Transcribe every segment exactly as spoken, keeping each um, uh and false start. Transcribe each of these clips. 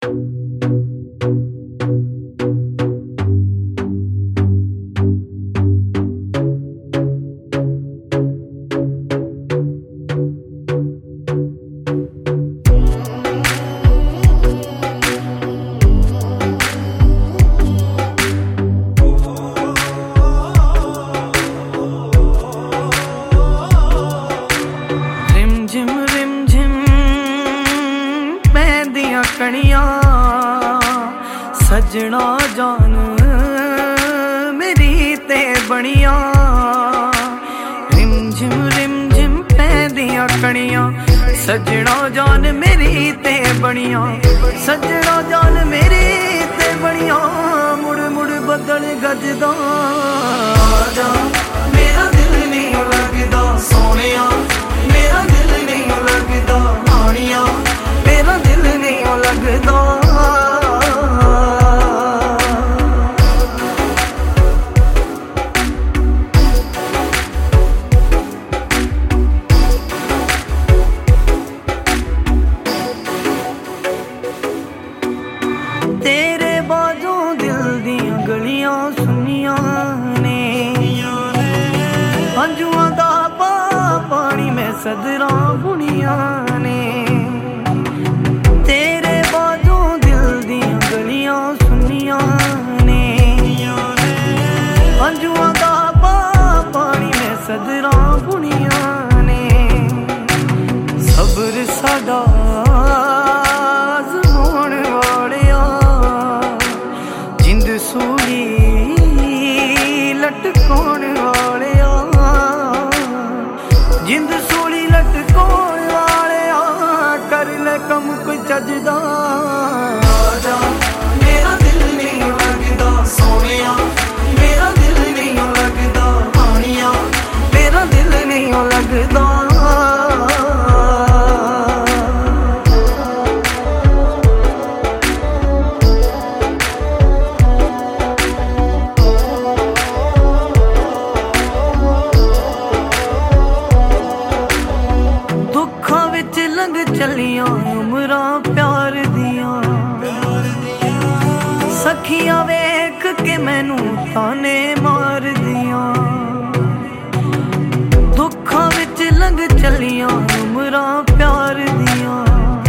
सजना जान मेरी ते बनिया रिम झिम रिम झिम पैंदियां कणियां सजना जान मेरी ते बनिया सजना जान मेरी ते बनिया मुड़ मुड़ बदल गजदा आजा मेरा दिल नहीं लगदा सोनिया मेरा दिल नहीं लगदा आनिया मेरा दिल नहीं लगदा तेरे बाजों दिल दियां गलियां सुनियां ने अंजुआं दा पा पानी में सदरां बुनियां ने तेरे बाजों दिल दियां गलियां सुनियां ने अंजुआं दा पा पानी में सदरां बुनियां ने सब्र साडा सूली लटकाउण वालिया जिंद सूली लटकाउण वालिया कर ले कम कोई चजदा आजा मेरा दिल नहीं लगदा सोनिया मेरा दिल नहीं लगदा आनिया मेरा दिल नहीं लगदा लंघ चलियां उमरां प्यार दियां सखियां वेख के मैनू ताने मार दियां दुखां विच लंघ चलियां उमरां प्यार दियां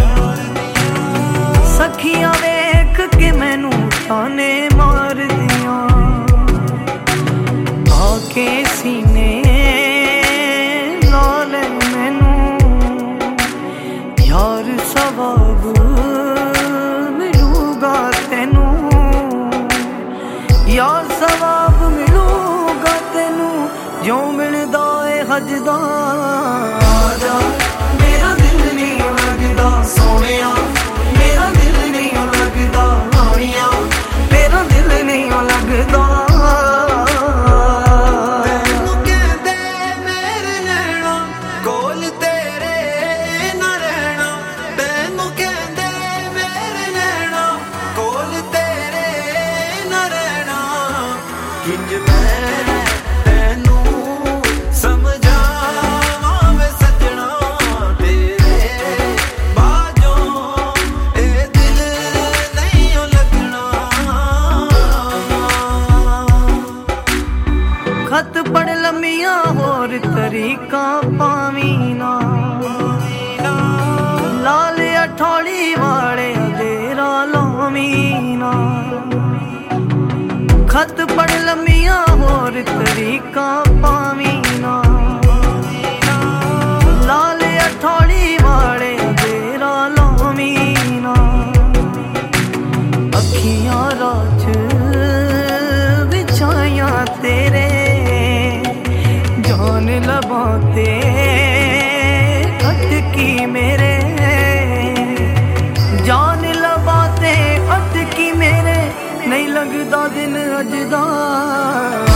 सखियां वेख के मैनू ताने मार दियां आके सीने नाल मैनू यार सवाब मिलूगा तेनू यार सवाब मिलूगा तेनू जो मिलदा है हजदा आजा मेरा दिल नहीं लगदा सोनिया मेरा दिल नहीं लगदा आनिया मेरा दिल नहीं लगदा किंज मैं तेनू समझावां वे सजना तेरे बाजों ए दिल नहीं लगना खत पढ़ लम्मियां होर तरीका पावी ना लाल अठौली वाले देरा लावी ना खत पढ़ लम्मियां होर तरीका पावी ना लाल अठौली वाले देरा लावी ना अखियां राज बिछाइयां तेरे जान लबां ते अटकी मेरे जान लबां ते अटकी मेरे नहीं लगदा दिन अजदा।